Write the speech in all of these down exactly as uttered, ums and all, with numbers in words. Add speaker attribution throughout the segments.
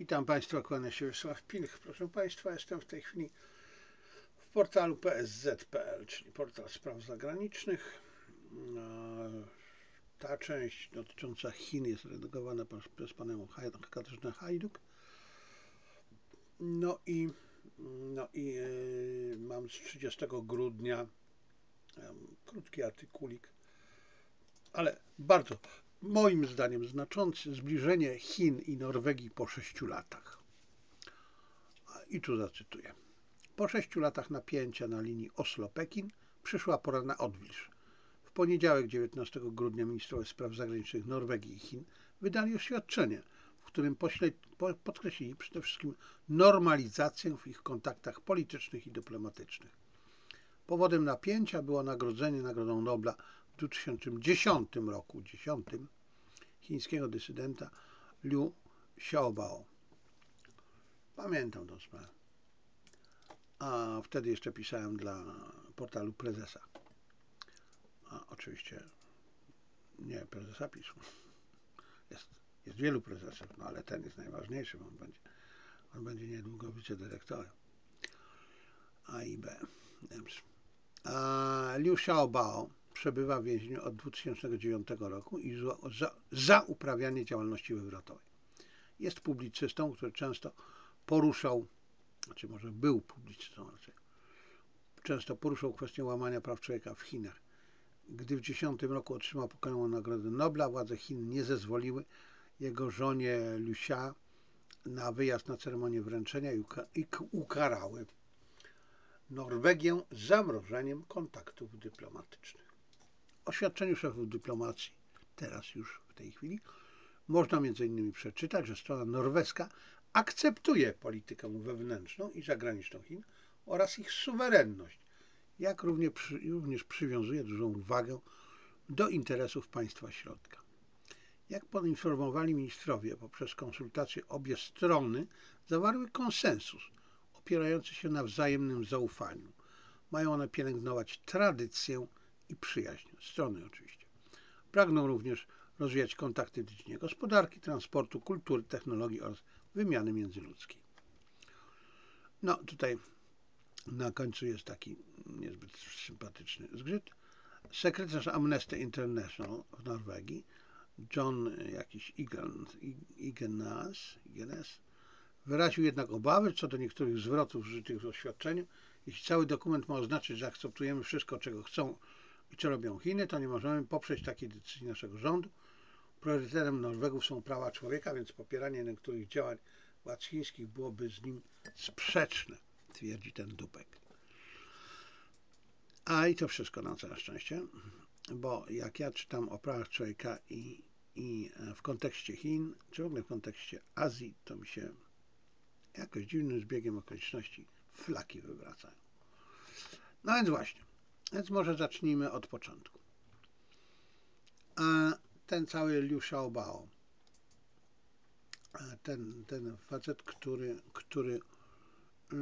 Speaker 1: Witam Państwa, kłania się Wiesław Pilch. Proszę Państwa, jestem w tej chwili w portalu p s z kropka p l, czyli portal spraw zagranicznych. Ta część dotycząca Chin jest redagowana przez panią Katarzynę Hajduk. No i, no i yy, mam z trzydziestego grudnia yy, krótki artykulik, ale bardzo, moim zdaniem, znaczący: zbliżenie Chin i Norwegii po sześciu latach. I tu zacytuję. Po sześciu latach napięcia na linii Oslo-Pekin przyszła pora na odwilż. W poniedziałek dziewiętnastego grudnia ministrowie spraw zagranicznych Norwegii i Chin wydali oświadczenie, w którym podkreślili przede wszystkim normalizację w ich kontaktach politycznych i dyplomatycznych. Powodem napięcia było nagrodzenie Nagrodą Nobla w dwa tysiące dziesiątym roku dziesiątym, chińskiego dysydenta Liu Xiaobao. Pamiętam tą sprawę. A wtedy jeszcze pisałem dla portalu Prezesa. A oczywiście nie prezesa PiSu. Jest, jest wielu prezesów, no ale ten jest najważniejszy, bo on będzie, on będzie niedługo wicedyrektorem A i B. A Liu Xiaobao przebywa w więzieniu od dwa tysiące dziewiątego roku i za, za uprawianie działalności wywrotowej. Jest publicystą, który często poruszał, znaczy może był publicystą, znaczy często poruszał kwestię łamania praw człowieka w Chinach. Gdy w tysiąc dziewięćset dziesiątym roku otrzymał pokojową Nagrodę Nobla, władze Chin nie zezwoliły jego żonie Liu Xia na wyjazd na ceremonię wręczenia i ukarały Norwegię zamrożeniem kontaktów dyplomatycznych. W oświadczeniu szefów dyplomacji, teraz już w tej chwili, można między innymi przeczytać, że strona norweska akceptuje politykę wewnętrzną i zagraniczną Chin oraz ich suwerenność, jak również, przy, również przywiązuje dużą wagę do interesów państwa środka. Jak poinformowali ministrowie, poprzez konsultacje obie strony zawarły konsensus opierający się na wzajemnym zaufaniu. Mają one pielęgnować tradycję i przyjaźń, strony oczywiście. Pragną również rozwijać kontakty w dziedzinie gospodarki, transportu, kultury, technologii oraz wymiany międzyludzkiej. No tutaj na końcu jest taki niezbyt sympatyczny zgrzyt. Sekretarz Amnesty International w Norwegii, John jakiś Igenas, Igenas, wyraził jednak obawy co do niektórych zwrotów użytych w oświadczeniu. Jeśli cały dokument ma oznaczyć, że akceptujemy wszystko, czego chcą i co robią Chiny, to nie możemy poprzeć takiej decyzji naszego rządu. Priorytetem Norwegów są prawa człowieka, więc popieranie niektórych działań władz chińskich byłoby z nim sprzeczne, twierdzi ten dupek. A i to wszystko na całe szczęście, bo jak ja czytam o prawach człowieka i, i w kontekście Chin, czy w ogóle w kontekście Azji, to mi się jakoś dziwnym zbiegiem okoliczności flaki wywracają. No więc właśnie, więc może zacznijmy od początku. A ten cały Liu Xiaobao, ten, ten facet, który, który yy,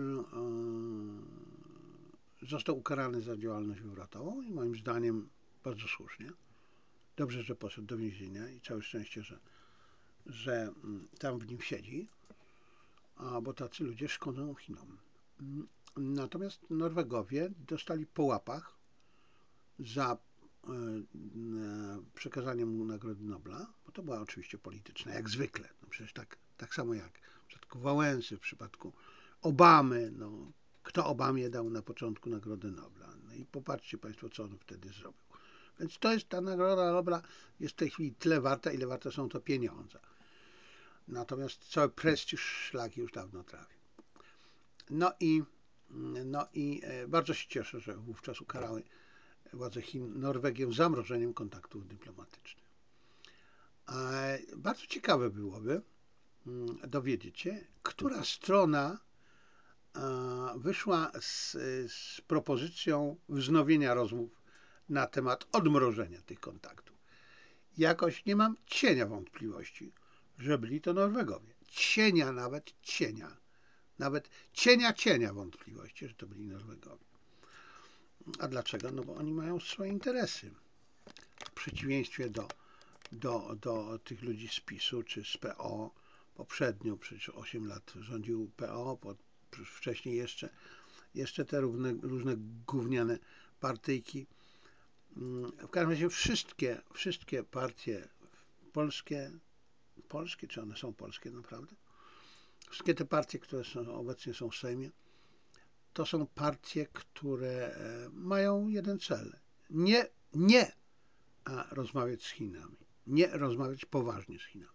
Speaker 1: yy, został ukarany za działalność wywrotową i moim zdaniem bardzo słusznie. Dobrze, że poszedł do więzienia i całe szczęście, że, że tam w nim siedzi, a bo tacy ludzie szkodzą Chinom. Natomiast Norwegowie dostali po łapach za przekazanie mu Nagrody Nobla, bo to była oczywiście polityczna, jak zwykle. No przecież tak, tak samo jak w przypadku Wałęsy, w przypadku Obamy. No, kto Obamie dał na początku Nagrodę Nobla? No i popatrzcie Państwo, co on wtedy zrobił. Więc to jest, ta Nagroda Nobla jest w tej chwili tyle warta, ile warte są to pieniądze. Natomiast cały prestiż szlaki już dawno trafił. No i, no i bardzo się cieszę, że wówczas ukarały władze Chin Norwegię zamrożeniem kontaktów dyplomatycznych. Bardzo ciekawe byłoby dowiedzieć się, która strona wyszła z, z propozycją wznowienia rozmów na temat odmrożenia tych kontaktów. Jakoś nie mam cienia wątpliwości, że byli to Norwegowie. Cienia, nawet cienia. Nawet cienia, cienia wątpliwości, że to byli Norwegowie. A dlaczego? No bo oni mają swoje interesy. W przeciwieństwie do, do, do tych ludzi z PiSu czy z P O, poprzednio, przecież osiem lat rządził P O, po, wcześniej jeszcze, jeszcze te różne, różne gówniane partyjki. W każdym razie wszystkie, wszystkie partie polskie, polskie, czy one są polskie naprawdę? Wszystkie te partie, które są, obecnie są w Sejmie, to są partie, które mają jeden cel. Nie, nie rozmawiać z Chinami. Nie rozmawiać poważnie z Chinami.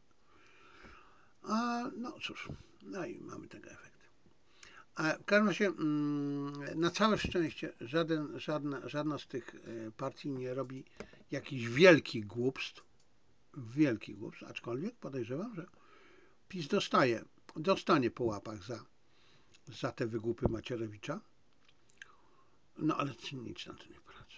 Speaker 1: A no cóż, no i mamy tego efekt. A w każdym razie, na całe szczęście, żaden, żadna, żadna z tych partii nie robi jakichś wielkich głupstw, wielkich głupstw, aczkolwiek podejrzewam, że PiS dostaje, dostanie po łapach za, za te wygłupy Macierewicza, no ale nic na to nie poradzę.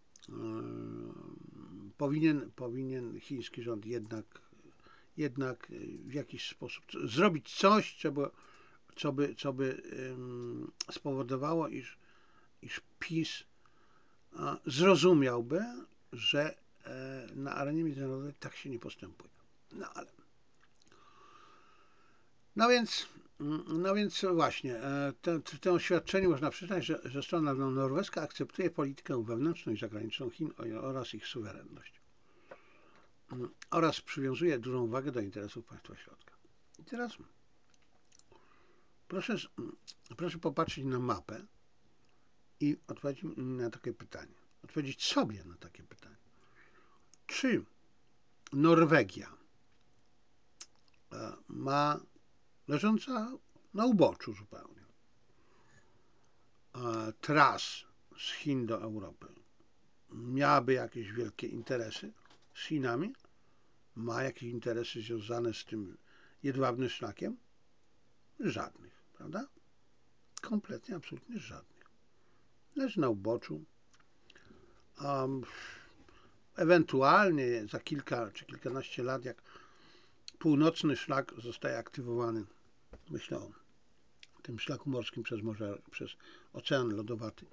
Speaker 1: Powinien, powinien chiński rząd jednak, jednak w jakiś sposób zrobić coś, co by, co by, co by spowodowało, iż, iż PiS zrozumiałby, że na arenie międzynarodowej tak się nie postępuje. No ale. No więc, no więc właśnie, w tym oświadczeniu można przeczytać, że, że strona norweska akceptuje politykę wewnętrzną i zagraniczną Chin oraz ich suwerenność oraz przywiązuje dużą wagę do interesów państwa środka. I teraz proszę, proszę popatrzeć na mapę i odpowiedzieć na takie pytanie. Odpowiedzieć sobie na takie pytanie. Czy Norwegia ma, leżąca na uboczu zupełnie, tras z Chin do Europy, miałaby jakieś wielkie interesy z Chinami? Ma jakieś interesy związane z tym jedwabnym szlakiem? Żadnych, prawda? Kompletnie, absolutnie żadnych. Leży na uboczu. Um, ewentualnie za kilka czy kilkanaście lat, jak północny szlak zostaje aktywowany, myślę o tym szlaku morskim przez morze, przez ocean lodowaty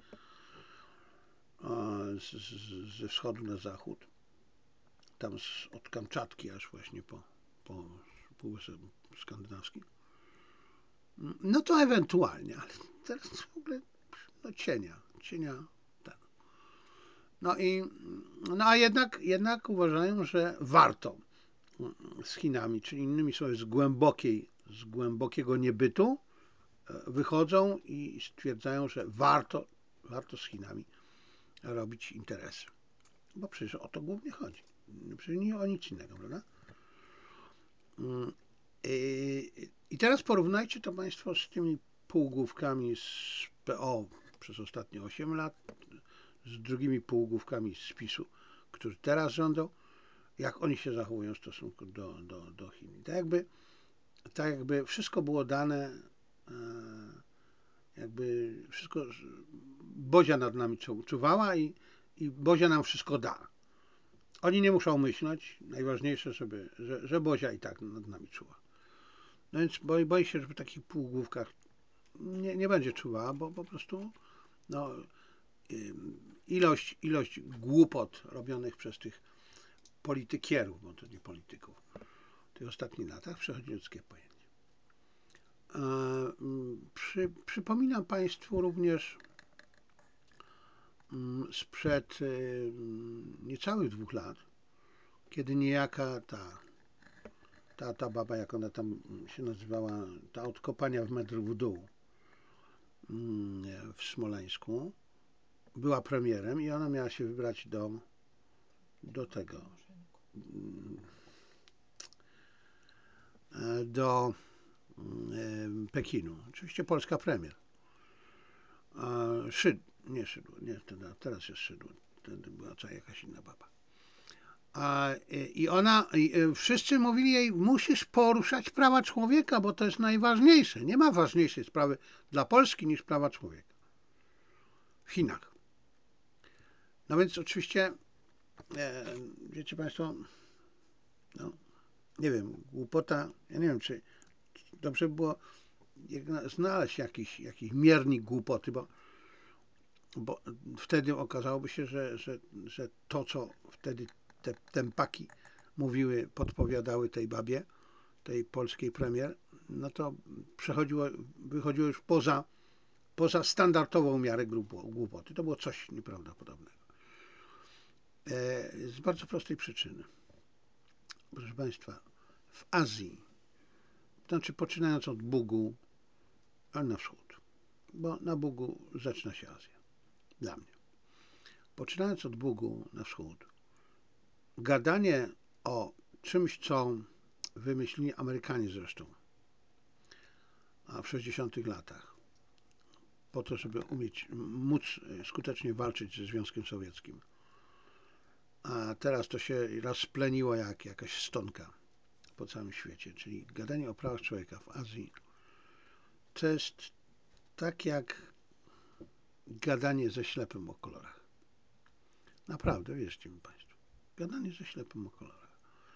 Speaker 1: z, z, ze wschodu na zachód, tam z, od Kamczatki aż właśnie po, po Półwysep Skandynawski, no to ewentualnie, ale teraz w ogóle no cienia, cienia ten. No i no a jednak, jednak uważają, że warto z Chinami, czyli innymi słowy z głębokiej, z głębokiego niebytu wychodzą i stwierdzają, że warto, warto z Chinami robić interesy. Bo przecież o to głównie chodzi. Przecież nie o nic innego, prawda? I teraz porównajcie to Państwo z tymi półgłówkami z P O przez ostatnie osiem lat, z drugimi półgłówkami z PiSu, którzy teraz rządzą, jak oni się zachowują w stosunku do, do, do Chin. Tak jakby, tak jakby wszystko było dane, jakby wszystko, Bozia nad nami czuwała i, i Bozia nam wszystko da. Oni nie muszą myśleć, najważniejsze, żeby, że, że Bozia i tak nad nami czuwa. No więc boję, boję się, że w takich półgłówkach nie, nie będzie czuwała, bo po prostu no, ilość, ilość głupot robionych przez tych politykierów, bo to nie polityków, w tych ostatnich latach przechodzi ludzkie pojęcie. Przy, przypominam Państwu również sprzed niecałych dwóch lat, kiedy niejaka ta, ta, ta baba, jak ona tam się nazywała, ta od kopania w metr w dół w Smoleńsku, była premierem i ona miała się wybrać do, do tego, do Pekinu. Oczywiście polska premier. Szydło, nie Szydło, nie, teraz jest Szydło, wtedy była cała jakaś inna baba. I ona, i wszyscy mówili jej, musisz poruszać prawa człowieka, bo to jest najważniejsze. Nie ma ważniejszej sprawy dla Polski niż prawa człowieka w Chinach. No więc oczywiście, e, wiecie Państwo, no, nie wiem, głupota, ja nie wiem, czy dobrze by było znaleźć jakiś, jakiś miernik głupoty, bo, bo wtedy okazałoby się, że, że, że to, co wtedy te tempaki mówiły, podpowiadały tej babie, tej polskiej premier, no to przechodziło, wychodziło już poza, poza standardową miarę głupoty. To było coś nieprawdopodobnego. Z bardzo prostej przyczyny. Proszę Państwa, w Azji, to znaczy poczynając od Bugu, a na wschód, bo na Bugu zaczyna się Azja, dla mnie. Poczynając od Bugu na wschód, gadanie o czymś, co wymyślili Amerykanie zresztą, a w sześćdziesiątych latach, po to, żeby umieć, móc skutecznie walczyć ze Związkiem Sowieckim, a teraz to się rozpleniło jak jakaś stonka po całym świecie, czyli gadanie o prawach człowieka w Azji, to jest tak jak gadanie ze ślepym o kolorach. Naprawdę, wierzcie mi Państwo. Gadanie ze ślepym o kolorach.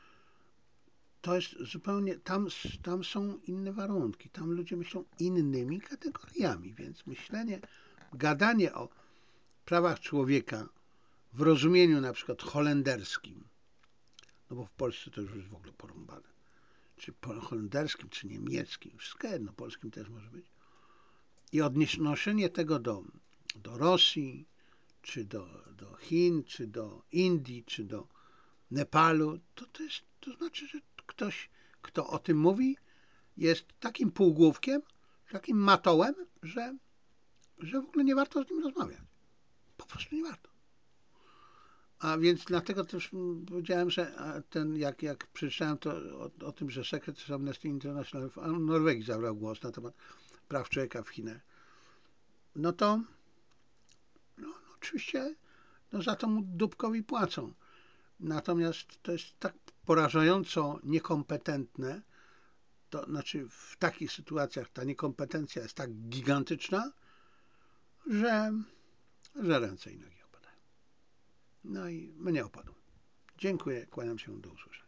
Speaker 1: To jest zupełnie, tam, tam są inne warunki, tam ludzie myślą innymi kategoriami, więc myślenie, gadanie o prawach człowieka w rozumieniu na przykład holenderskim, no bo w Polsce to już jest w ogóle porąbane, czy holenderskim, czy niemieckim, wszystko jedno, polskim też może być, i odnoszenie tego do, do Rosji, czy do, do Chin, czy do Indii, czy do Nepalu, to, to, jest, to znaczy, że ktoś, kto o tym mówi, jest takim półgłówkiem, takim matołem, że, że w ogóle nie warto z nim rozmawiać. Po prostu nie warto. A więc dlatego też powiedziałem, że ten, jak, jak przeczytałem to o, o tym, że sekretarz Amnesty International w Norwegii zabrał głos na temat praw człowieka w Chinach, no to no, no oczywiście no za to mu dupkowi płacą. Natomiast to jest tak porażająco niekompetentne, to znaczy w takich sytuacjach ta niekompetencja jest tak gigantyczna, że, że ręce i nogi opadają. No i mnie opadło. Dziękuję, kłaniam się, do usłyszenia.